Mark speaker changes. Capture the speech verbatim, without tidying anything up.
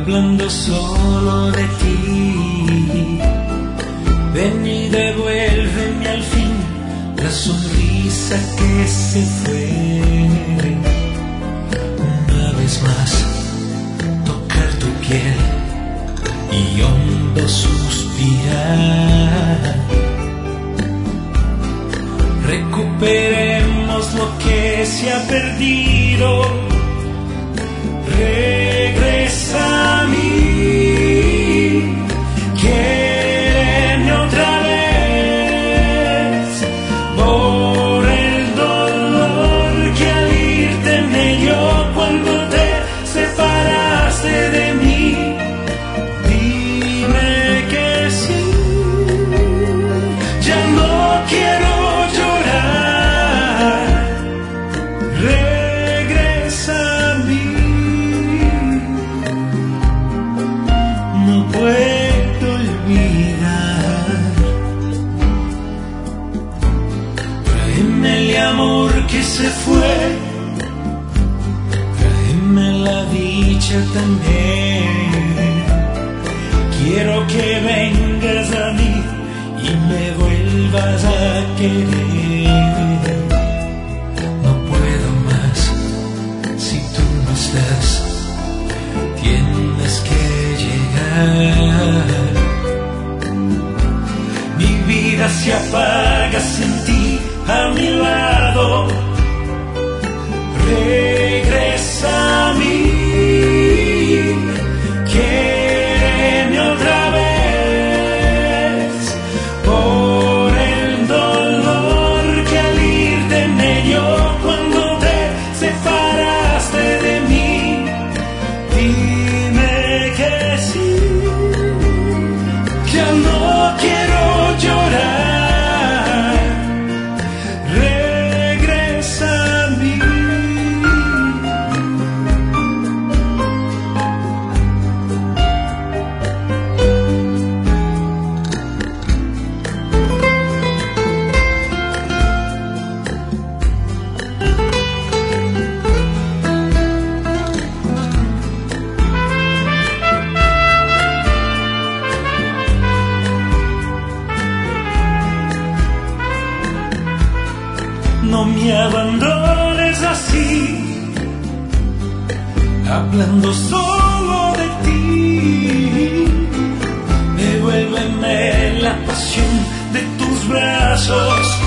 Speaker 1: hablando solo de ti. Ven y devuélveme al fin la sonrisa que se fue. Una vez más, tocar tu piel y hondo suspirar. Recuperemos lo que se ha perdido. Regresa a mí, quiéreme otra vez, por el dolor que al irte me dio cuando te separaste de mí. Dime que sí, ya no quiero llorar. Regresa a mí. No puedo olvidar. Tráeme el amor que se fue, tráeme la dicha también. Quiero que vengas a mí y me vuelvas a querer. No puedo más si tú no estás. Tienes que llegar. Mi vida se apaga sin ti a mi lado. Regresa a mí, quiéreme otra vez, por el dolor que al irte me dio cuando te separaste de mí. Dime que sí, ya no quiero llorar. Regresa a mí. No me abandones así, hablando solo de ti. Devuélveme la pasión de tus brazos.